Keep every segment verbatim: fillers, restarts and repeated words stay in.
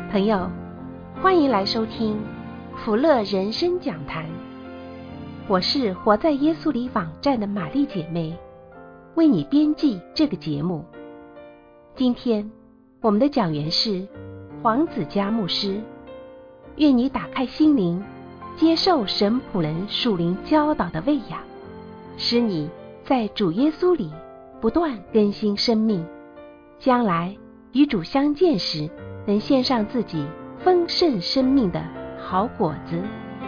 朋友，欢迎来收听福乐人生讲坛。我是活在耶稣里网站的玛丽姐妹，为你编辑这个节目。今天我们的讲员是黄子嘉牧师，愿你打开心灵，接受神仆人属灵教导的喂养，使你在主耶稣里不断更新生命，将来与主相见时，能献上自己丰盛生命的好果子。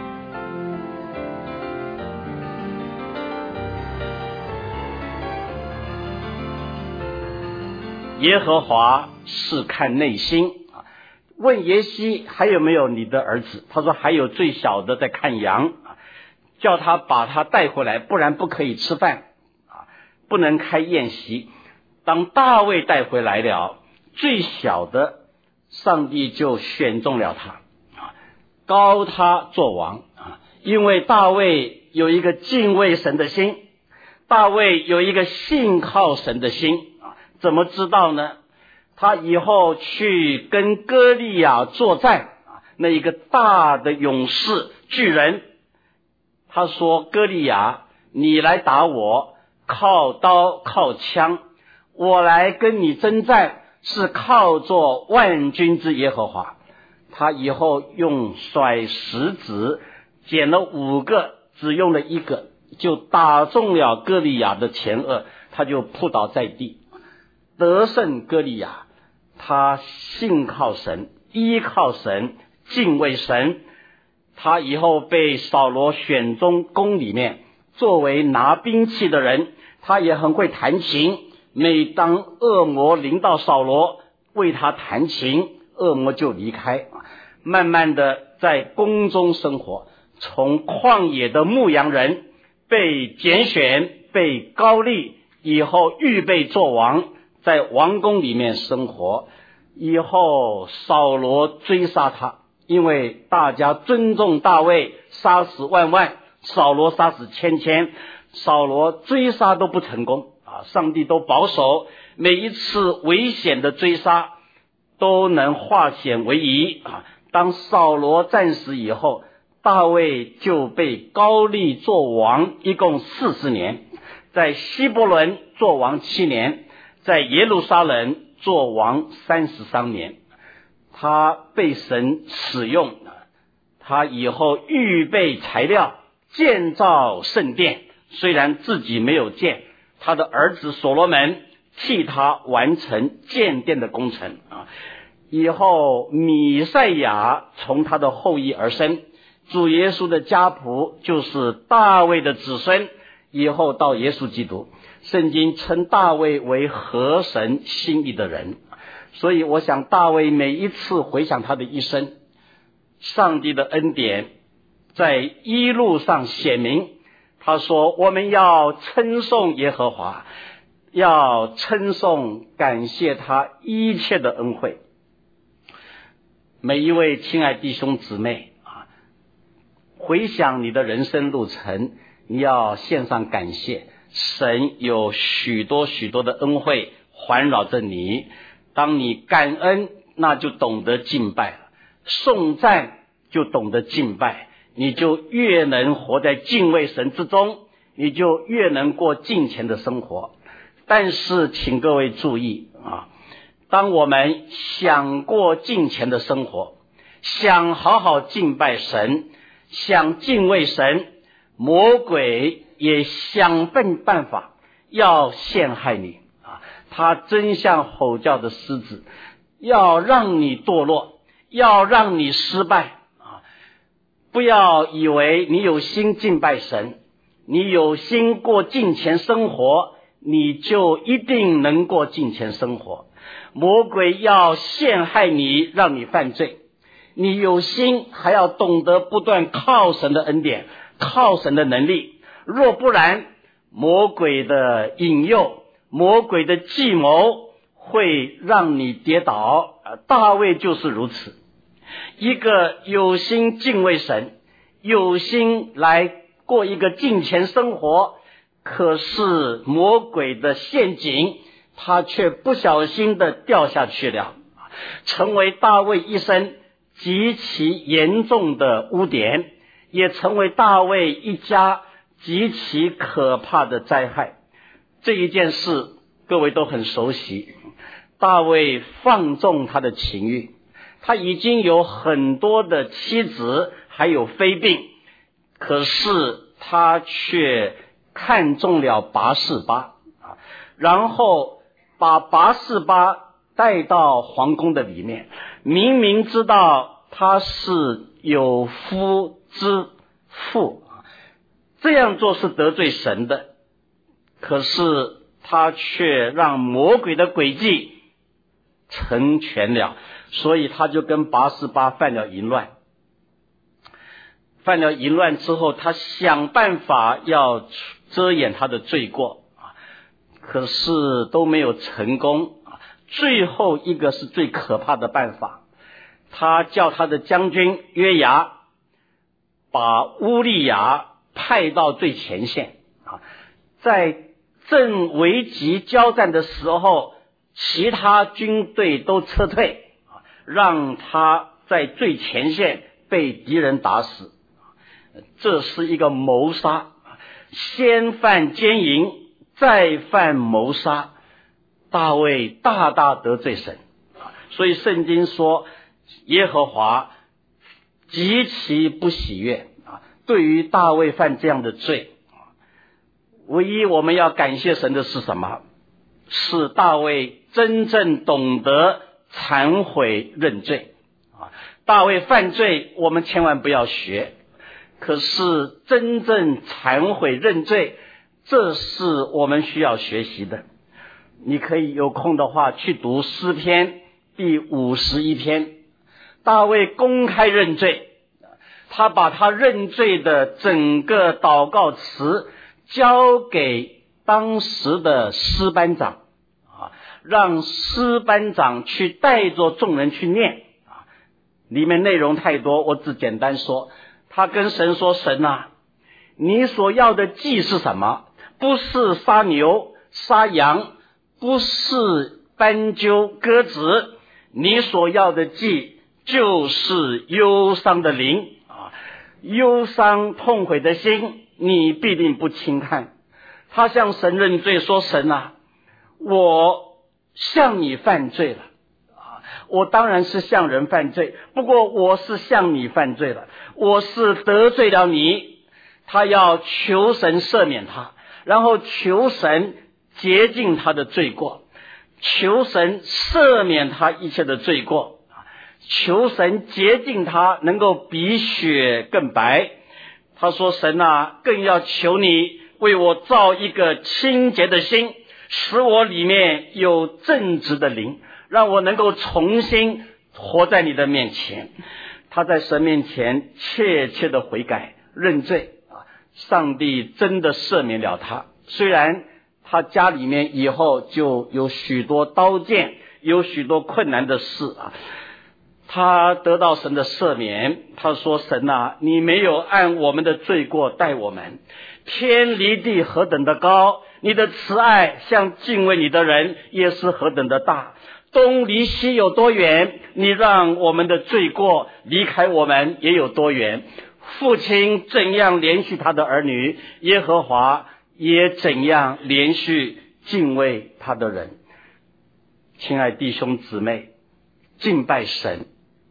耶和华是看内心，问耶西还有没有你的儿子，他说还有最小的在看羊，叫他把他带回来，不然不可以吃饭，不能开宴席。当大卫带回来了，最小的上帝就选中了他，膏他做王，因为大卫有一个敬畏神的心，大卫有一个信靠神的心。怎么知道呢？他以后去跟歌利亚作战，那一个大的勇士巨人，他说，歌利亚，你来打我，靠刀靠枪，我来跟你征战是靠着万军之耶和华。他以后用甩石子捡了五个，只用了一个，就打中了歌利亚的前额，他就扑倒在地，得胜歌利亚。他信靠神，依靠神，敬畏神。他以后被扫罗选中宫里面，作为拿兵器的人，他也很会弹琴。每当恶魔临到扫罗，为他弹琴，恶魔就离开。慢慢的在宫中生活，从旷野的牧羊人被拣选，被膏立，以后预备做王，在王宫里面生活。以后扫罗追杀他，因为大家尊重大卫，杀死万万，扫罗杀死千千，扫罗追杀都不成功啊！上帝都保守，每一次危险的追杀都能化险为夷啊！当扫罗战死以后，大卫就被膏立做王，一共四十年，在希伯伦做王七年，在耶路撒冷做王三十三年。他被神使用，他以后预备材料建造圣殿，虽然自己没有建，他的儿子所罗门替他完成建殿的工程啊。以后弥赛亚从他的后裔而生，主耶稣的家谱就是大卫的子孙，以后到耶稣基督。圣经称大卫为合神心意的人，所以我想大卫每一次回想他的一生，上帝的恩典在一路上显明。他说，我们要称颂耶和华，要称颂感谢他一切的恩惠。每一位亲爱弟兄姊妹啊，回想你的人生路程，你要献上感谢。神有许多许多的恩惠环绕着你，当你感恩，那就懂得敬拜了，颂赞就懂得敬拜，你就越能活在敬畏神之中，你就越能过敬虔的生活。但是请各位注意啊，当我们想过敬虔的生活，想好好敬拜神，想敬畏神，魔鬼也想笨办法要陷害你啊！他真像吼叫的狮子，要让你堕落，要让你失败啊！不要以为你有心敬拜神，你有心过敬虔生活，你就一定能过敬虔生活。魔鬼要陷害你，让你犯罪。你有心还要懂得不断靠神的恩典，靠神的能力。若不然，魔鬼的引诱，魔鬼的计谋会让你跌倒。大卫就是如此，一个有心敬畏神，有心来过一个敬虔生活，可是魔鬼的陷阱他却不小心的掉下去了。 成为大卫一生极其严重的污点，也成为大卫一家极其可怕的灾害。这一件事各位都很熟悉，大卫放纵他的情欲，他已经有很多的妻子还有妃嫔，可是他却看中了拔示巴，然后把拔示巴带到皇宫的里面，明明知道他是有夫之妇，这样做是得罪神的，可是他却让魔鬼的诡计成全了，所以他就跟拔示巴犯了淫乱。犯了淫乱之后，他想办法要遮掩他的罪过，可是都没有成功。最后一个是最可怕的办法，他叫他的将军约押把乌利亚派到最前线，在正危急交战的时候，其他军队都撤退，让他在最前线被敌人打死。这是一个谋杀，先犯奸淫，再犯谋杀。大卫大大得罪神，所以圣经说耶和华极其不喜悦。对于大卫犯这样的罪，唯一我们要感谢神的是什么？是大卫真正懂得忏悔认罪。大卫犯罪我们千万不要学，可是真正忏悔认罪，这是我们需要学习的。你可以有空的话去读诗篇第五十一篇，大卫公开认罪，他把他认罪的整个祷告词交给当时的诗班长，让诗班长去带着众人去念，里面内容太多，我只简单说。他跟神说，神啊，你所要的祭是什么？不是杀牛杀羊，不是斑鸠鸽子，你所要的祭就是忧伤的灵啊，忧伤痛悔的心你必定不轻看。他向神认罪说，神啊，我向你犯罪了，我当然是向人犯罪，不过我是向你犯罪了，我是得罪了你。他要求神赦免他，然后求神洁净他的罪过，求神赦免他一切的罪过，求神洁净他能够比雪更白。他说，神啊，更要求你为我造一个清洁的心，使我里面有正直的灵，让我能够重新活在你的面前。他在神面前切切的悔改认罪，上帝真的赦免了他。虽然他家里面以后就有许多刀剑，有许多困难的事啊，他得到神的赦免。他说，神啊，你没有按我们的罪过待我们，天离地何等的高，你的慈爱像敬畏你的人也是何等的大。东离西有多远，你让我们的罪过离开我们也有多远。父亲怎样连续他的儿女，耶和华也怎样连续敬畏他的人。亲爱弟兄姊妹，敬拜神，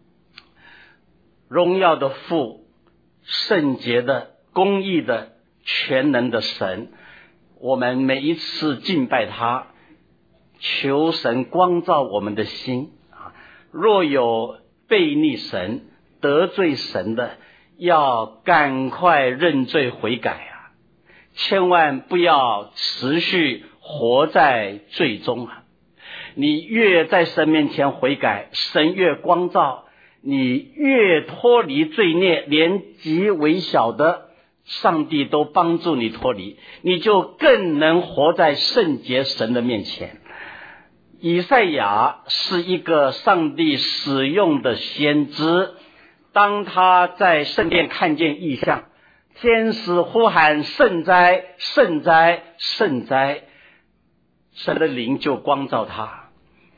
荣耀的父，圣洁的公义的全能的神，我们每一次敬拜他，求神光照我们的心。若有悖逆神得罪神的，要赶快认罪悔改啊！千万不要持续活在罪中啊！你越在神面前悔改，神越光照你，越脱离罪孽，连极微小的上帝都帮助你脱离，你就更能活在圣洁神的面前。以赛亚是一个上帝使用的先知，当他在圣殿看见异象，天使呼喊圣哉圣哉圣哉，神的灵就光照他，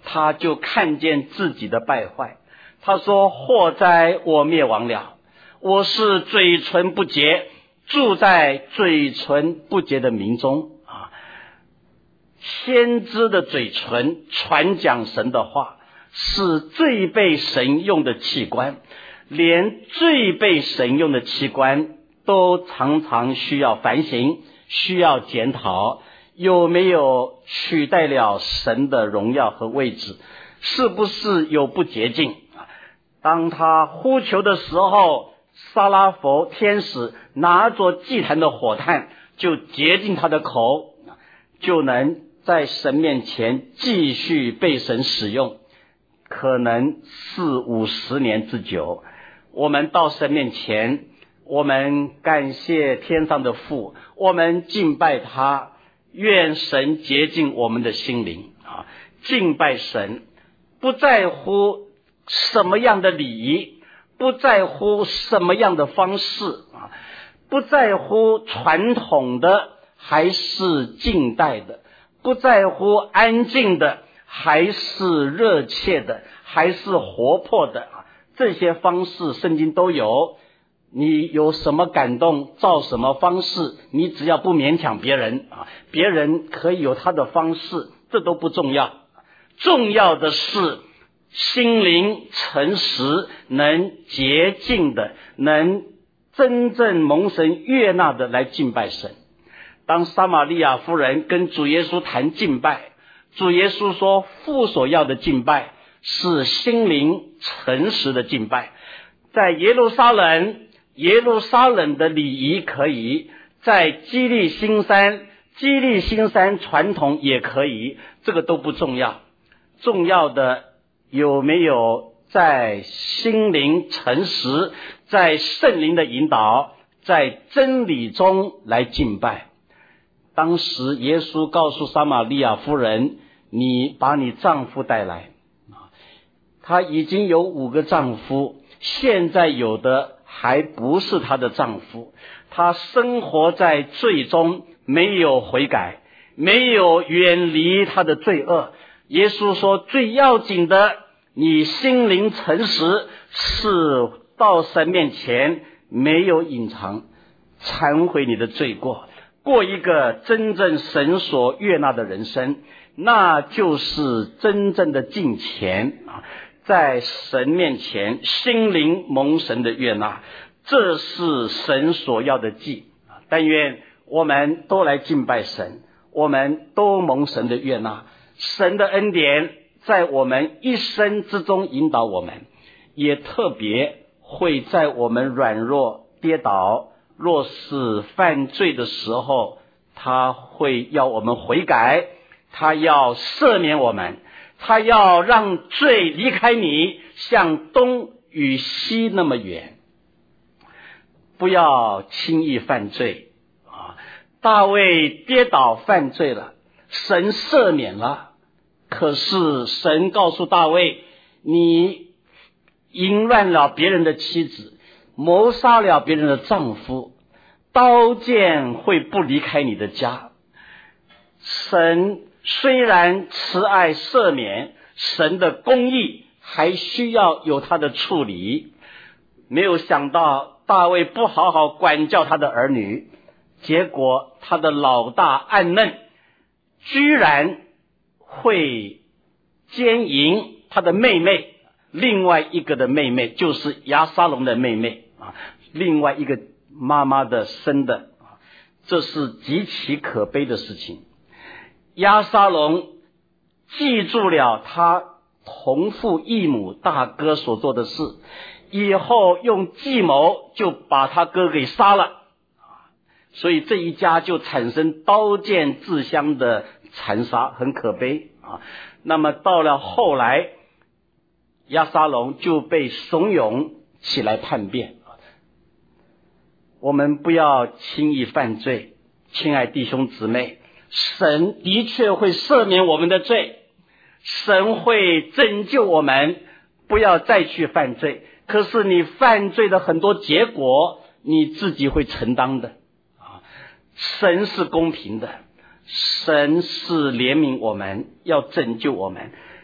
他就看见自己的败坏。他说：祸哉，我灭亡了！我是嘴唇不洁，住在嘴唇不洁的民中啊！先知的嘴唇传讲神的话，是最被神用的器官，连最被神用的器官都常常需要反省，需要检讨，有没有取代了神的荣耀和位置，是不是有不洁净。当他呼求的时候，撒拉弗天使拿着祭坛的火炭，就洁净他的口，就能在神面前继续被神使用，可能四五十年之久。我们到神面前，我们感谢天上的父，我们敬拜他，愿神洁净我们的心灵啊！敬拜神，不在乎什么样的礼仪，不在乎什么样的方式啊，不在乎传统的还是近代的，不在乎安静的还是热切的，还是活泼的啊，这些方式圣经都有。你有什么感动，照什么方式，你只要不勉强别人啊，别人可以有他的方式，这都不重要。重要的是心灵诚实，能洁净的，能真正蒙神悦纳的来敬拜神。当撒玛利亚妇人跟主耶稣谈敬拜，主耶稣说，父所要的敬拜是心灵诚实的敬拜。在耶路撒冷，耶路撒冷的礼仪可以，在基利新山，基利新山传统也可以，这个都不重要。重要的有没有在心灵诚实，在圣灵的引导，在真理中来敬拜。当时耶稣告诉撒玛利亚妇人，你把你丈夫带来。她已经有五个丈夫，现在有的还不是她的丈夫，她生活在罪中，没有悔改，没有远离她的罪恶。耶稣说，最要紧的，你心灵诚实，是到神面前没有隐藏，忏悔你的罪过，过一个真正神所悦纳的人生，那就是真正的敬虔啊！在神面前心灵蒙神的悦纳，这是神所要的祭。但愿我们都来敬拜神，我们都蒙神的悦纳，神的恩典在我们一生之中引导我们，也特别会在我们软弱跌倒，若是犯罪的时候，他会要我们悔改，他要赦免我们，他要让罪离开你，像东与西那么远。不要轻易犯罪啊！大卫跌倒犯罪了，神赦免了，可是神告诉大卫，你淫乱了别人的妻子，谋杀了别人的丈夫，刀剑会不离开你的家。神虽然慈爱赦免，神的公义还需要有他的处理。没有想到大卫不好好管教他的儿女，结果他的老大暗嫩居然会奸淫他的妹妹，另外一个的妹妹就是押沙龙的妹妹啊，另外一个妈妈的生的，这是极其可悲的事情。押沙龙记住了他同父异母大哥所做的事，以后用计谋就把他哥给杀了，所以这一家就产生刀剑自相的残杀，很可悲啊。那么到了后来，押沙龙就被怂恿起来叛变。我们不要轻易犯罪，亲爱弟兄姊妹，神的确会赦免我们的罪，神会拯救我们，不要再去犯罪。可是你犯罪的很多结果，你自己会承担的啊！神是公平的，神是怜悯我们，要拯救我们。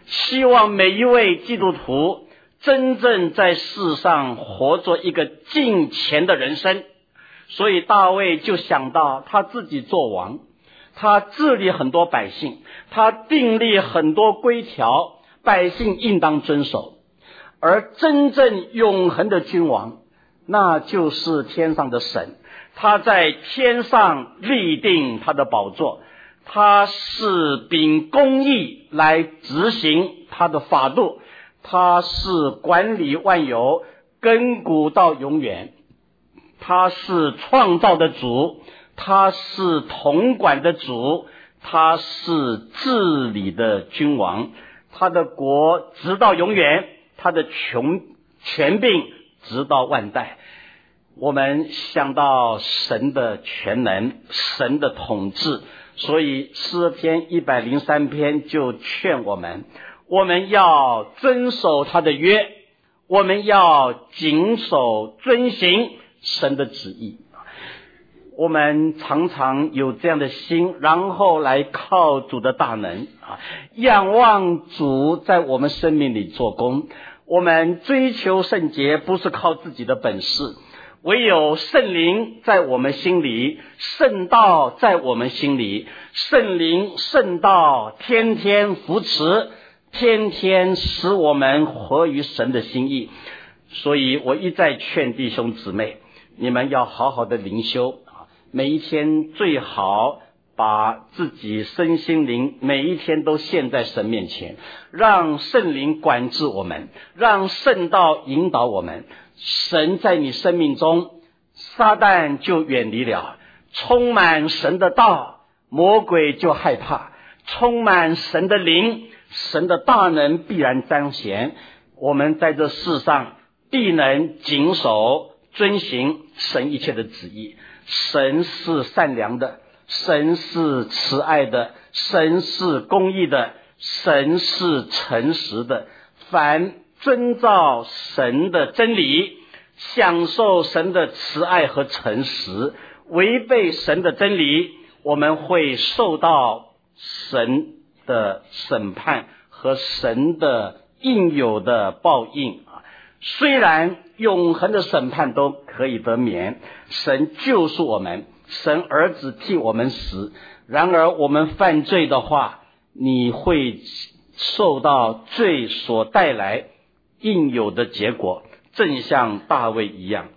希望每一位基督徒真正在世上活着一个敬虔的人生。所以大卫就想到他自己做王，他治理很多百姓，他订立很多规条，百姓应当遵守。而真正永恒的君王，那就是天上的神，他在天上立定他的宝座，他是秉公义来执行他的法度，他是管理万有，亘古到永远，他是创造的主，他是统管的主，他是治理的君王，他的国直到永远，他的权权柄直到万代。我们想到神的全能，神的统治，所以诗篇一百零三篇就劝我们，我们要遵守他的约，我们要谨守遵行神的旨意。我们常常有这样的心，然后来靠主的大能啊，仰望主在我们生命里做工。我们追求圣洁不是靠自己的本事，唯有圣灵在我们心里，圣道在我们心里，圣灵圣道天天扶持，天天使我们活于神的心意。所以我一再劝弟兄姊妹，你们要好好的灵修，每一天最好把自己身心灵每一天都献在神面前，让圣灵管制我们，让圣道引导我们。神在你生命中，撒旦就远离了，充满神的道，魔鬼就害怕，充满神的灵，神的大能必然彰显。我们在这世上必能谨守遵行神一切的旨意。神是善良的，神是慈爱的，神是公义的，神是诚实的。凡遵照神的真理，享受神的慈爱和诚实，违背神的真理，我们会受到神的审判和神的应有的报应。虽然永恒的审判都可以得免，神救赎我们，神儿子替我们死，然而我们犯罪的话，你会受到罪所带来应有的结果，正像大卫一样。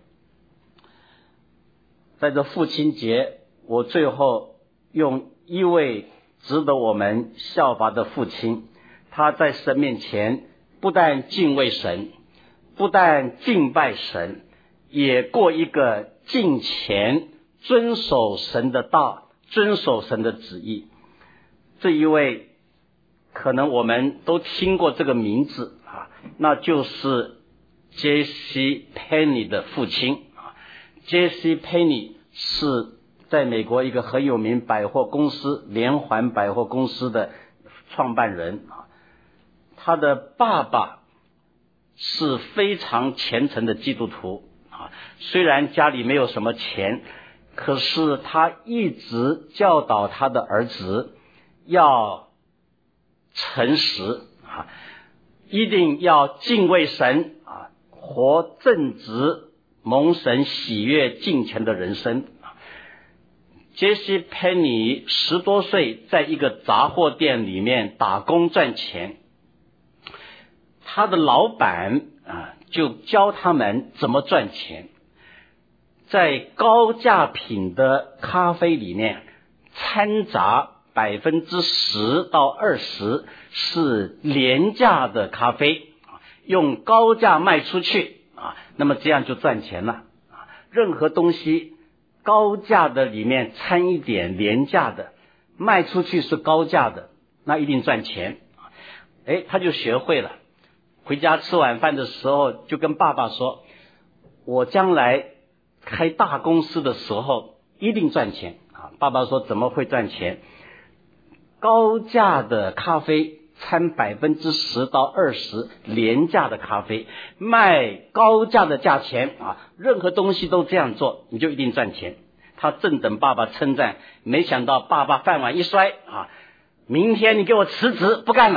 在这父亲节，我最后用一位值得我们效法的父亲，他在神面前不但敬畏神，不但敬拜神，也过一个敬虔遵守神的道，遵守神的旨意。这一位可能我们都听过这个名字啊，那就是杰西·佩尼的父亲啊。杰西·佩尼是在美国一个很有名百货公司连环百货公司的创办人啊。他的爸爸是非常虔诚的基督徒啊，虽然家里没有什么钱，可是他一直教导他的儿子要诚实啊，一定要敬畏神啊，活正直、蒙神喜悦、敬虔的人生。杰西·佩尼十多岁在一个杂货店里面打工赚钱，他的老板啊就教他们怎么赚钱。在高价品的咖啡里面掺杂百分之十到二十是廉价的咖啡，用高价卖出去啊，那么这样就赚钱了啊。任何东西高价的里面掺一点廉价的，卖出去是高价的，那一定赚钱。哎，他就学会了。回家吃晚饭的时候就跟爸爸说，我将来开大公司的时候一定赚钱啊！爸爸说怎么会赚钱？高价的咖啡掺百分之十到二十廉价的咖啡，卖高价的价钱啊！任何东西都这样做，你就一定赚钱。他正等爸爸称赞，没想到爸爸饭碗一摔啊！明天你给我辞职不干了啊！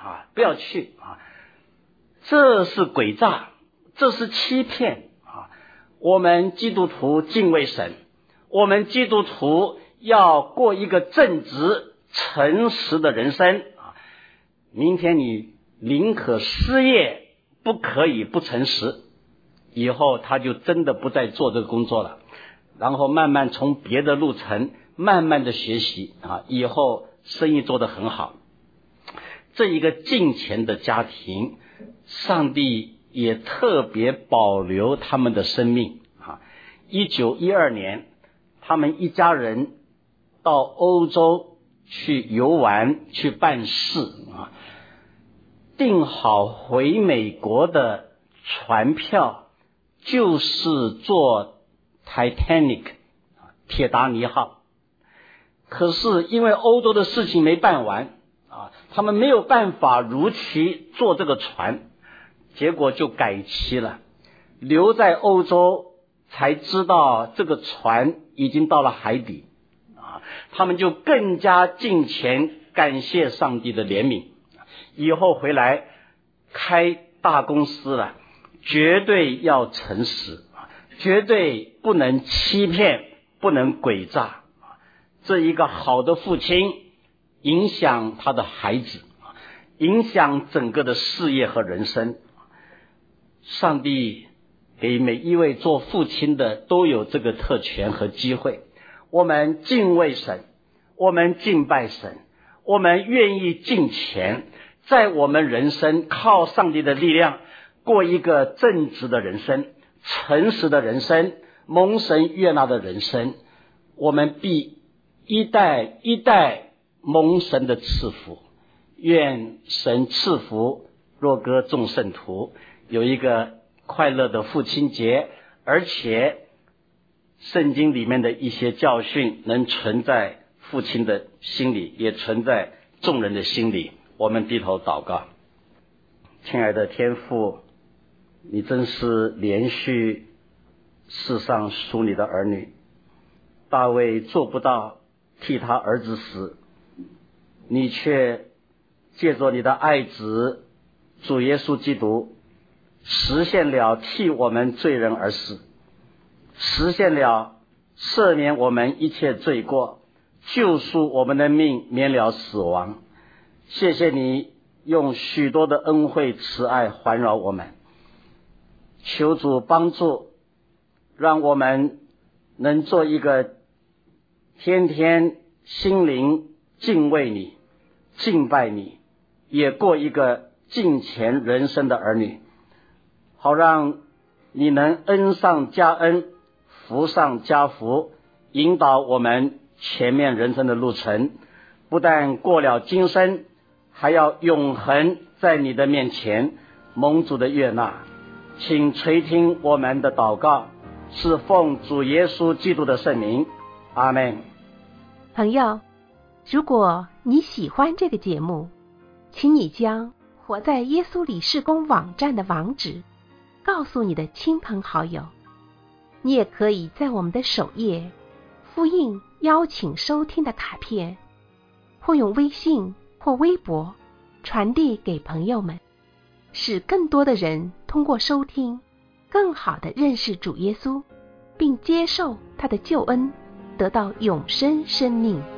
啊，不要去啊，这是诡诈，这是欺骗啊！我们基督徒敬畏神，我们基督徒要过一个正直诚实的人生啊！明天你宁可失业，不可以不诚实，以后他就真的不再做这个工作了，然后慢慢从别的路程慢慢的学习啊，以后生意做得很好。这一个敬虔的家庭，上帝也特别保留他们的生命啊。一九一二年，他们一家人到欧洲去游玩，去办事啊，订好回美国的船票，就是坐 Titanic 铁达尼号。可是因为欧洲的事情没办完啊，他们没有办法如期坐这个船，结果就改期了。留在欧洲才知道这个船已经到了海底啊，他们就更加敬虔，感谢上帝的怜悯。以后回来开大公司了，绝对要诚实，绝对不能欺骗，不能诡诈。这一个好的父亲影响他的孩子，影响整个的事业和人生。上帝给每一位做父亲的都有这个特权和机会。我们敬畏神，我们敬拜神，我们愿意敬虔，在我们人生靠上帝的力量过一个正直的人生，诚实的人生，蒙神悦纳的人生，我们必一代一代蒙神的赐福。愿神赐福若歌众圣徒有一个快乐的父亲节，而且圣经里面的一些教训能存在父亲的心里，也存在众人的心里。我们低头祷告。亲爱的天父，你真是连续世上属你的儿女。大卫做不到替他儿子死，你却借着你的爱子主耶稣基督实现了替我们罪人而死，实现了赦免我们一切罪过，救赎我们的命免了死亡。谢谢你用许多的恩惠慈爱环绕我们，求主帮助，让我们能做一个天天心灵敬畏你、敬拜你，也过一个敬虔人生的儿女，好让你能恩上加恩，福上加福，引导我们前面人生的路程，不但过了今生，还要永恒在你的面前蒙主的悦纳。请垂听我们的祷告，是奉主耶稣基督的圣名，阿们。 朋友，如果你喜欢这个节目，请你将活在耶稣里事工网站的网址告诉你的亲朋好友。你也可以在我们的首页复印邀请收听的卡片，或用微信或微博传递给朋友们，使更多的人通过收听更好地认识主耶稣，并接受他的救恩，得到永生生命。